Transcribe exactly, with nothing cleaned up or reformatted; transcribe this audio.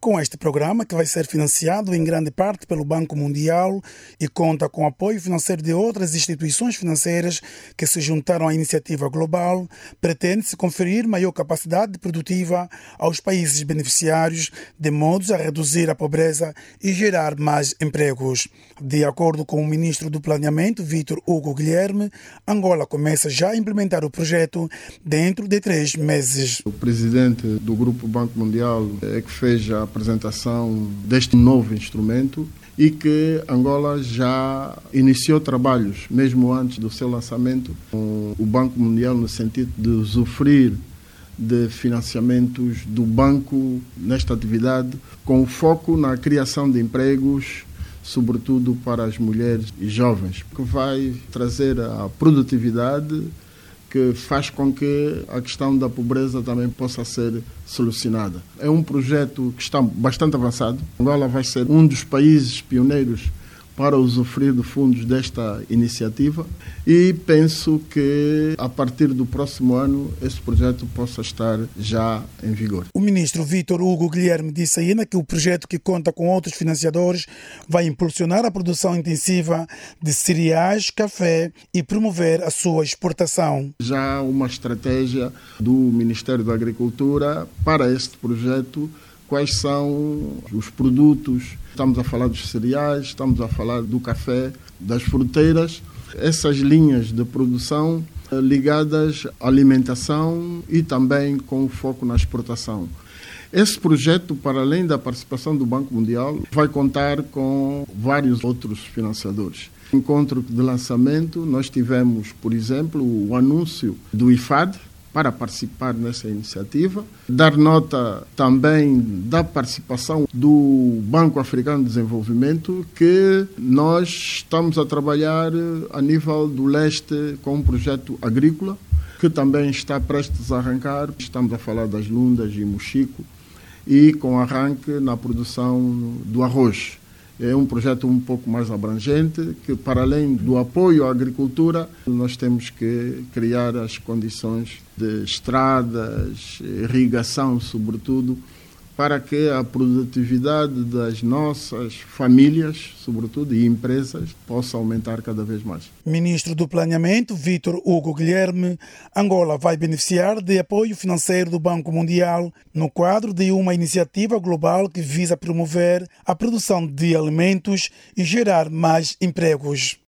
Com este programa, que vai ser financiado em grande parte pelo Banco Mundial e conta com apoio financeiro de outras instituições financeiras que se juntaram à iniciativa global, pretende-se conferir maior capacidade produtiva aos países beneficiários, de modo a reduzir a pobreza e gerar mais empregos. De acordo com o ministro do Planeamento, Vítor Hugo Guilherme, Angola começa já a implementar o projeto dentro de três meses. O presidente do Grupo Banco Mundial é que fez a apresentação deste novo instrumento e que Angola já iniciou trabalhos, mesmo antes do seu lançamento, com o Banco Mundial no sentido de usufruir de financiamentos do banco nesta atividade, com foco na criação de empregos, sobretudo para as mulheres e jovens, que vai trazer a produtividade, que faz com que a questão da pobreza também possa ser solucionada. É um projeto que está bastante avançado. Angola vai ser um dos países pioneiros para usufruir de fundos desta iniciativa e penso que a partir do próximo ano esse projeto possa estar já em vigor. O ministro Vítor Hugo Guilherme disse ainda que o projeto, que conta com outros financiadores, vai impulsionar a produção intensiva de cereais, café e promover a sua exportação. Já há uma estratégia do Ministério da Agricultura para este projeto. Quais são os produtos? Estamos a falar dos cereais, estamos a falar do café, das fruteiras. Essas linhas de produção ligadas à alimentação e também com foco na exportação. Esse projeto, para além da participação do Banco Mundial, vai contar com vários outros financiadores. No encontro de lançamento, nós tivemos, por exemplo, o anúncio do I F A D, para participar nessa iniciativa. Dar nota também da participação do Banco Africano de Desenvolvimento, que nós estamos a trabalhar a nível do leste com um projeto agrícola, que também está prestes a arrancar. Estamos a falar das Lundas e Mochico, e com arranque na produção do arroz. É um projeto um pouco mais abrangente, que para além do apoio à agricultura, nós temos que criar as condições de estradas, irrigação sobretudo, para que a produtividade das nossas famílias, sobretudo, e empresas, possa aumentar cada vez mais. Ministro do Planeamento, Vítor Hugo Guilherme, Angola vai beneficiar de apoio financeiro do Banco Mundial no quadro de uma iniciativa global que visa promover a produção de alimentos e gerar mais empregos.